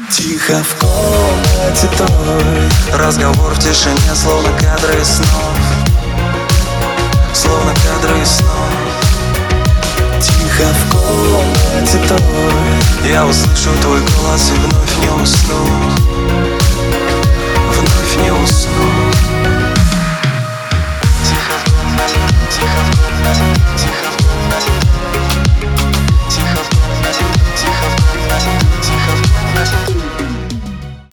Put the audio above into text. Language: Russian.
Тихо в комнате той, разговор в тишине, словно кадры из снов. Словно кадры из снов. Тихо в комнате той, я услышу твой голос и вновь не усну. Вновь не усну. Тихо в комнате, тихо в комнате, тихо в комнате. Тихо в комнате, тихо в комнате, тихо в комнате.